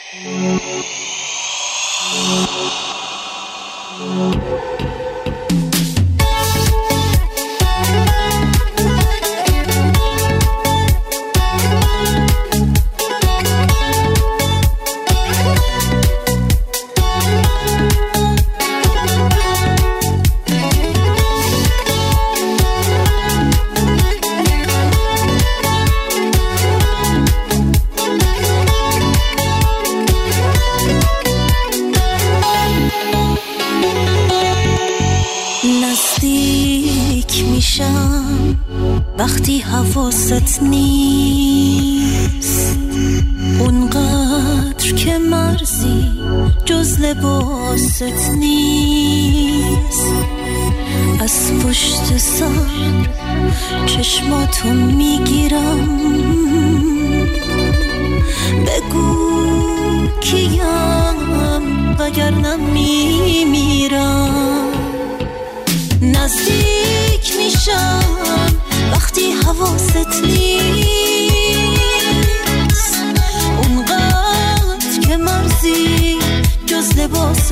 وقتی حواست نیست اونقدر که مرزی جز لباست نیست. از پشت سر چشماتو میگیرم بگو کیم وگرنه میمیرم. نزدیک میشم وقتی حواست نیست اونقدر که مرزی جز لباست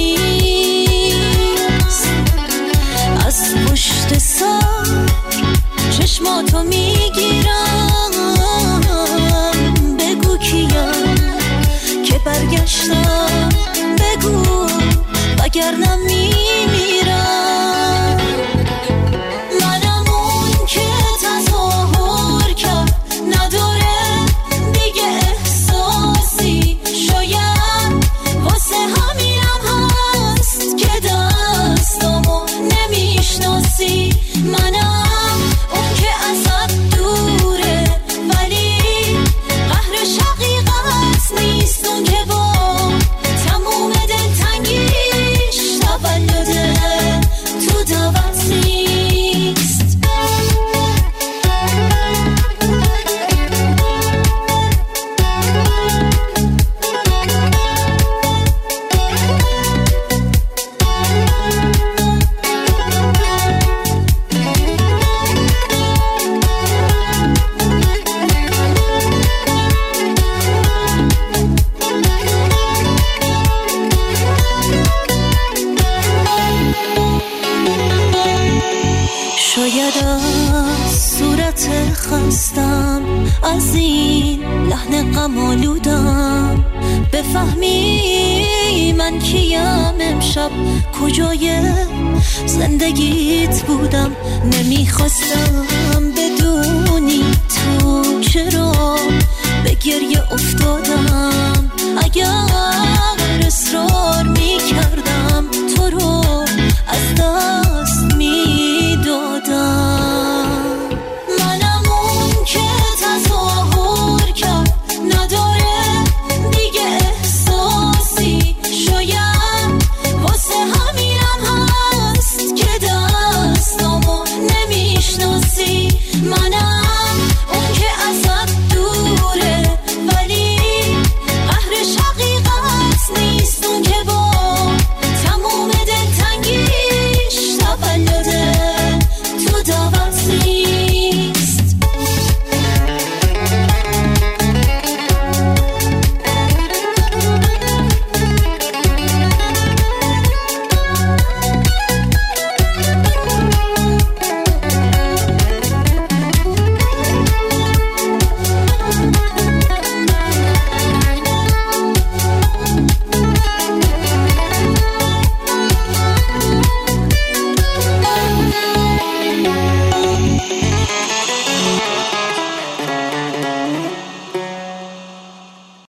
نیست. از پشت سر چشماتو میگیرم بگو کیم که برگشتم بگو وگرنه میمیرم. از این لحن غم آلودم بفهمی من کیم امشب کجای زندگیت بودم. نمیخواستم بدونی تو چرا به گریه افتادم. اگر